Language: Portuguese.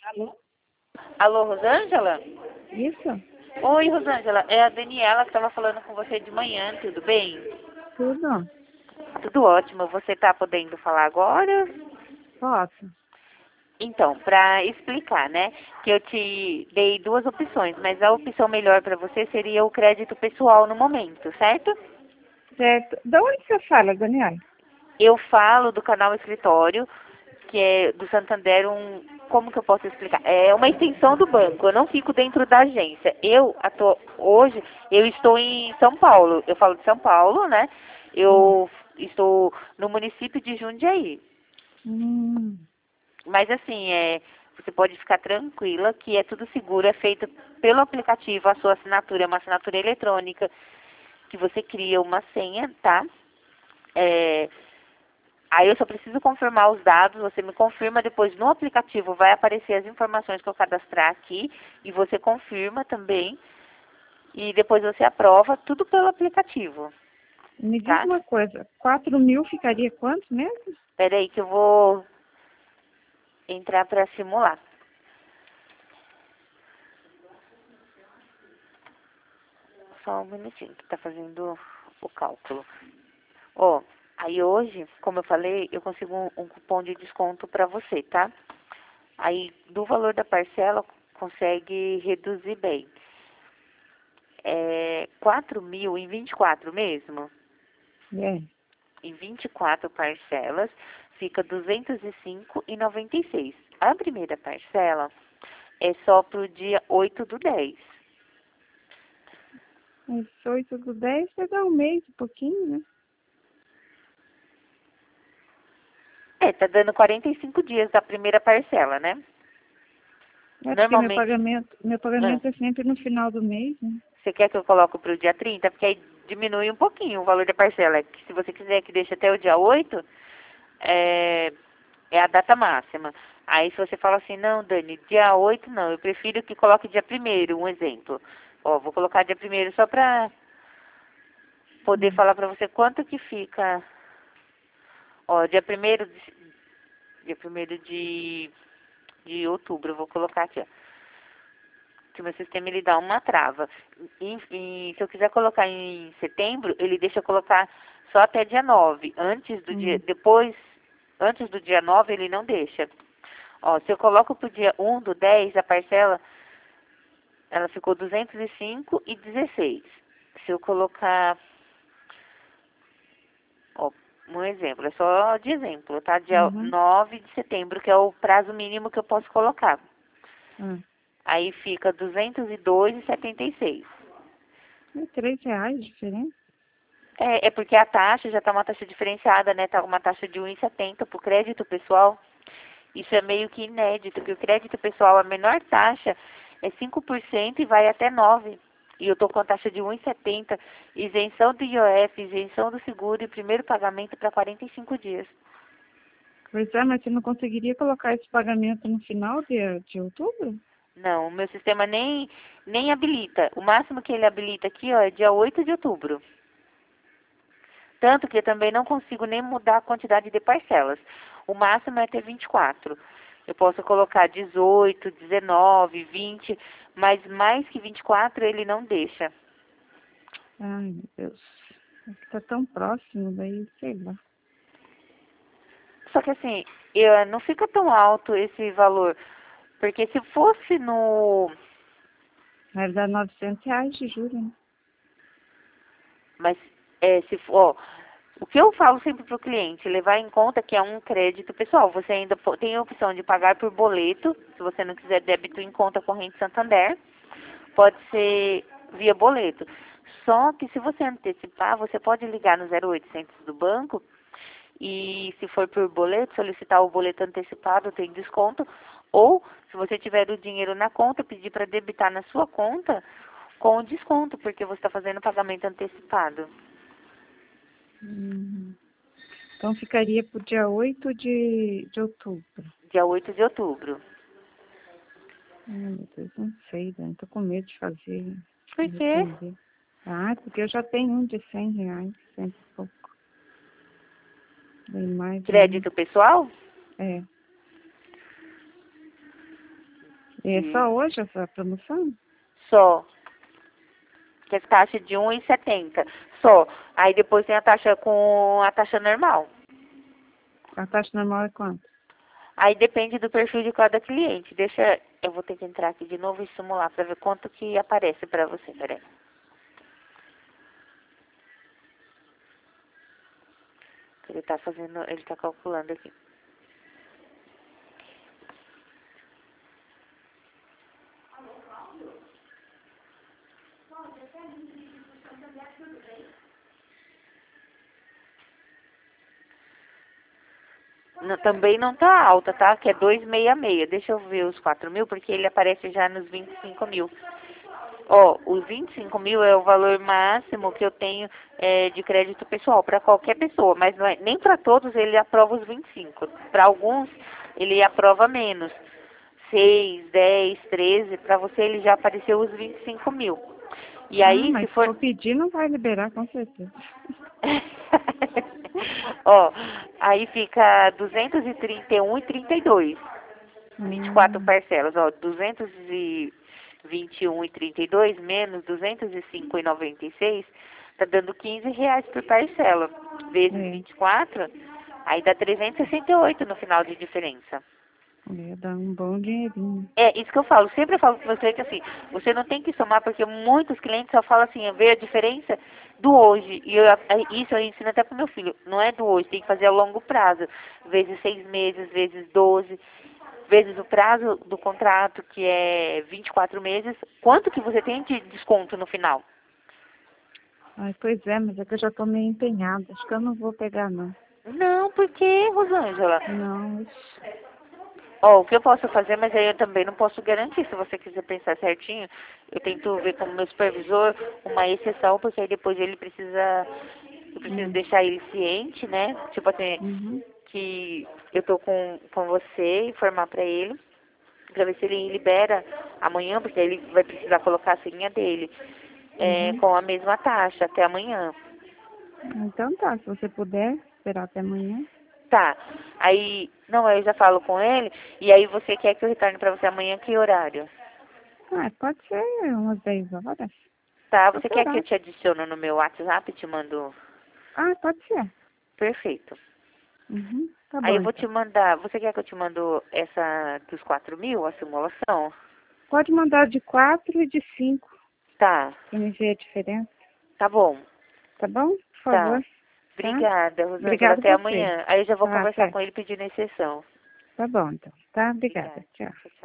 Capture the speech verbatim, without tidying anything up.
Alô? Alô, Rosângela? Isso? Oi, Rosângela. É a Daniela que estava falando com você de manhã, tudo bem? Tudo? Tudo ótimo. Você está podendo falar agora? Posso? Então, para explicar, né, que eu te dei duas opções, mas a opção melhor para você seria o crédito pessoal no momento, certo? Certo. Da onde você fala, Daniela? Eu falo do canal Escritório, que é do Santander, um, como que eu posso explicar? É uma extensão do banco, eu não fico dentro da agência. Eu, atu, hoje, eu estou em São Paulo, eu falo de São Paulo, né? Hum. Eu estou no município de Jundiaí. Hum. Mas assim, é, você pode ficar tranquila que é tudo seguro, é feito pelo aplicativo, a sua assinatura é uma assinatura eletrônica, que você cria uma senha, tá? É, aí eu só preciso confirmar os dados, você me confirma, depois no aplicativo vai aparecer as informações que eu cadastrar aqui, e você confirma também, e depois você aprova, tudo pelo aplicativo, Me diz tá? uma coisa, quatro mil ficaria quanto mesmo? Espera aí que eu vou entrar para simular. Só um minutinho que tá fazendo o cálculo. Ó, aí hoje, como eu falei, eu consigo um, um cupom de desconto para você, tá? Aí, do valor da parcela, consegue reduzir bem. É quatro mil em vinte e quatro mesmo? É. Em vinte e quatro parcelas, fica duzentos e cinco e noventa e seis. A primeira parcela é só pro dia oito do dez. Mas oito do dez vai dar um mês, um pouquinho, né? É, tá dando quarenta e cinco dias da primeira parcela, né? É porque meu Normalmente, pagamento, meu ah, pagamento é sempre no final do mês, né? você quer que eu coloque para o dia trinta? Porque aí diminui um pouquinho o valor da parcela. Que se você quiser que deixe até o dia oito, é, é a data máxima. Aí se você fala assim, não, Dani, dia oito não, eu prefiro que coloque dia primeiro, um exemplo. Ó, vou colocar dia primeiro só para poder Hum. falar para você quanto que fica. Ó, dia primeiro, de, dia primeiro de, de outubro, eu vou colocar aqui, ó. Que o meu sistema ele dá uma trava. E, e se eu quiser colocar em setembro, ele deixa eu colocar só até dia nove. Antes do dia, Hum. depois, antes do dia nove ele não deixa. Ó, se eu coloco pro dia um do dez, a parcela, ela ficou duzentos e cinco e dezesseis. Se eu colocar, ó, um exemplo, é só de exemplo, tá? Dia Uhum. nove de setembro, que é o prazo mínimo que eu posso colocar. Ah. Aí fica duzentos e dois e setenta e seis. É três reais de diferença? É, é porque a taxa já está uma taxa diferenciada, né? Está uma taxa de um vírgula setenta para o crédito pessoal. Isso é meio que inédito, porque o crédito pessoal, a menor taxa é cinco por cento e vai até nove por cento. E eu estou com a taxa de um vírgula setenta, isenção do I O F, isenção do seguro e primeiro pagamento para quarenta e cinco dias. Pois é, mas você não conseguiria colocar esse pagamento no final de, de outubro? Não, o meu sistema nem, nem habilita. O máximo que ele habilita aqui, ó, é dia oito de outubro. Tanto que eu também não consigo nem mudar a quantidade de parcelas. O máximo é ter vinte e quatro. Eu posso colocar dezoito, dezenove, vinte, mas mais que vinte e quatro ele não deixa. Ai, meu Deus. Está tão próximo, daí, sei lá. Só que assim, eu, não fica tão alto esse valor. Porque se fosse no... Vai dar novecentos reais de juros, né? Mas, é, se for... Ó, o que eu falo sempre para o cliente, levar em conta que é um crédito pessoal. Você ainda tem a opção de pagar por boleto, se você não quiser débito em conta corrente Santander. Pode ser via boleto. Só que se você antecipar, você pode ligar no zero oitocentos do banco e se for por boleto, solicitar o boleto antecipado, tem desconto. Ou, se você tiver o dinheiro na conta, pedir para debitar na sua conta com desconto, porque você está fazendo pagamento antecipado. Uhum. Então ficaria para o dia oito de, de outubro. Dia oito de outubro. Ai, meu Deus, não sei, Dani. Tô com medo de fazer, Por de quê? arrepender. Ah, porque eu já tenho um de cem reais, cento e pouco. Bem mais ainda. Crédito pessoal? É. E é de... só hoje essa promoção? Só. Que é taxa de um e setenta. Só. Aí depois tem a taxa com a taxa normal. A taxa normal é quanto? Aí depende do perfil de cada cliente. Deixa, eu vou ter que entrar aqui de novo e simular para ver quanto que aparece para você. Peraí. Ele tá fazendo, ele tá calculando aqui. Não, também não tá alta, tá? Que é dois vírgula sessenta e seis. Deixa eu ver os quatro mil, porque ele aparece já nos vinte e cinco mil. Ó, os vinte e cinco mil é o valor máximo que eu tenho é, de crédito pessoal para qualquer pessoa, mas não é, nem para todos ele aprova os vinte e cinco. Para alguns ele aprova menos. seis, dez, treze, para você ele já apareceu os vinte e cinco mil. E Ah, aí, se mas se for... for pedir, não vai liberar, com certeza. Ó, aí fica duzentos e trinta e um reais e trinta e dois centavos. vinte e quatro Hum, parcelas, ó, duzentos e vinte e um reais e trinta e dois menos duzentos e cinco reais e noventa e seis, tá dando quinze reais por parcela. Vezes é. vinte e quatro, aí dá trezentos e sessenta e oito no final de diferença. Ia dar um bom dinheirinho. É, isso que eu falo, sempre eu falo com você que assim, você não tem que somar, porque muitos clientes só falam assim, vê a diferença do hoje, e eu, isso eu ensino até pro meu filho, não é do hoje, tem que fazer a longo prazo, vezes seis meses, vezes doze, vezes o prazo do contrato, que é vinte e quatro meses, quanto que você tem de desconto no final? Ai, pois é, mas é que eu já tô meio empenhada. Acho que eu não vou pegar, não. Não, por que, Rosângela? Não, ixi. Ó, o que eu posso fazer, mas aí eu também não posso garantir, se você quiser pensar certinho, eu tento ver com o meu supervisor uma exceção, porque aí depois ele precisa, eu preciso Hum, deixar ele ciente, né? Tipo assim, uhum, que eu tô com, com você, informar pra ele, pra ver se ele libera amanhã, porque ele vai precisar colocar a senha dele, é, uhum. com a mesma taxa até amanhã. Então tá, se você puder esperar até amanhã. Tá, aí, não, eu já falo com ele, e aí você quer que eu retorne pra você amanhã, que horário? Ah, pode ser umas dez horas. Tá, você Qualquer quer que eu horário. te adicione no meu WhatsApp e te mando? Ah, pode ser. Perfeito. Uhum, tá Aí bom eu vou te então. mandar, você quer que eu te mando essa dos quatro mil, a simulação? Pode mandar de quatro e de cinco, Tá, pra me ver a diferença. tá bom, Tá bom? Por tá. favor, tá? Obrigada, Rosângela, Obrigada até a você. amanhã. Aí eu já vou Tá, conversar até. com ele pedindo exceção. Tá bom então. Tá? Obrigada. Obrigada. Tchau.